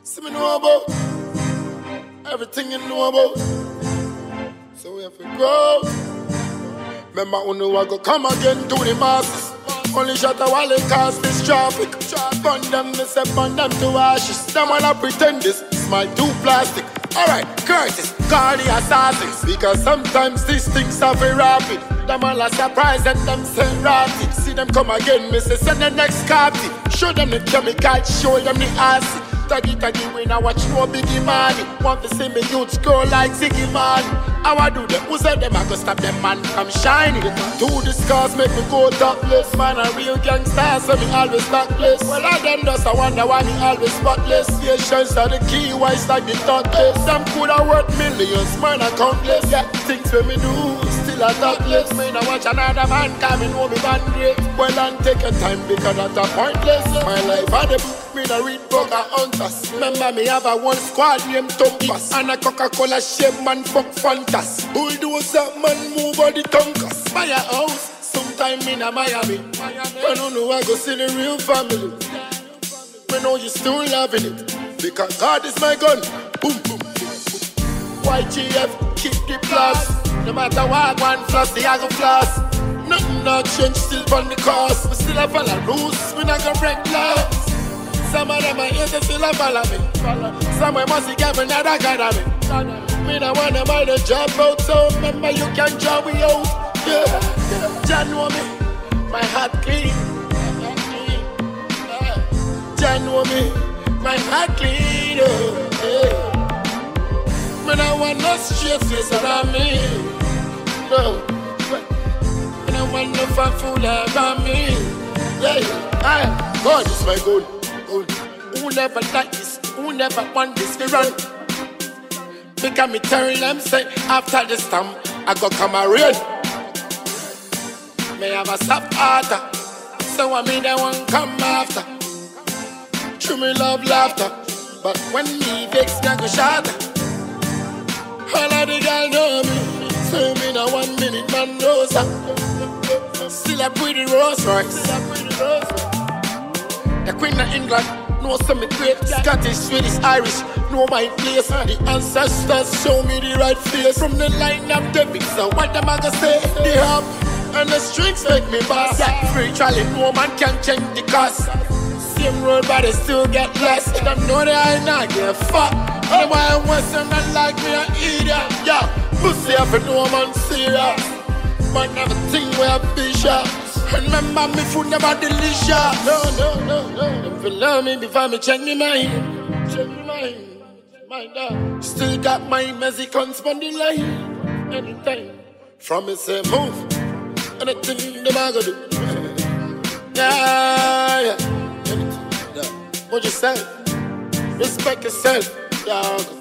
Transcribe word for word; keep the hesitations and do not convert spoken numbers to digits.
See me know about everything you know about. So we have to grow. Remember when I go come again to the masses. Only shot a while it cause this traffic. Burn them, me say burn them to ashes. Them wanna pretend this smile too plastic. Alright, Curtis, call the assassins. Because sometimes these things are very rapid. Them all are surprised and them say rapid. See them come again, me say send the next copy. Show them the chemical, show them the acid. Taggy taggy when I watch no biggie money. Want to see me youths grow like Ziggy man. How I do them? Who said them I go stop them man from shining? Two the scars make me go topless. Man a real gangster so me always stockless. Well I them just I wonder why me always spotless. Patience are the key, why it's like the thoughtless. Some could have worth millions, man are countless. Yeah, things when me do, still a topless. Me I watch another man coming home me band great. Well and take your time because that's a pointless. My life are the book. Me no read book a hunters. Remember me have a one squad named Tumpas. And a Coca-Cola shape man fuck Fantas. Bulldozer man move on the tonkas. Buy a house, sometime in a Miami. I don't know I go see the real family. We know you still loving it. Because God is my gun. Boom, boom, boom, boom. Y G F, keep the plus. No matter what one floss, the other floss. Nothing not change, still on the course. We still have all the rules, we not gonna break laws. Some of them are here to still follow me. Some of them must get another kind of me. Me don't wanna buy the job out, so remember you can job me out. Yeah, yeah. Jah know me, my heart clean. Jah know me, my heart clean. Oh, yeah. Me don't want no straight face around me. No, me don't want no fat fool around me. Yeah, yeah. God is my goal. Who never like this, who never want this to run. Because me tell them say after the storm I go come a rain. Me have a soft heart, so I mean they won't come after. True me love laughter, but when me vex I go shatter. All of the girls know me, so me no one minute man knows that. Still a pretty Rolls Royce. The Queen of England, know some great. Scottish, Swedish, Irish, know my place. The ancestors show me the right face. From the line of David, so what am I gonna say? The harp and the strings make me boss. Yeah, spiritually, no man can change the cost. Same road, but they still get lost. They don't know that I not give a fuck. And why I want someone like me an idiot? Yeah, pussy up and no man serious. Man never think we're bishop. Remember me food never delicious. No, no, no, no. If you love me before me change me mind. Change me mind. Mind up. Still got my Mexican spondyline. Anytime. From me say move. Anything the man go do. Yeah, yeah. Anything. Yeah. What you say? Respect yourself. Yeah.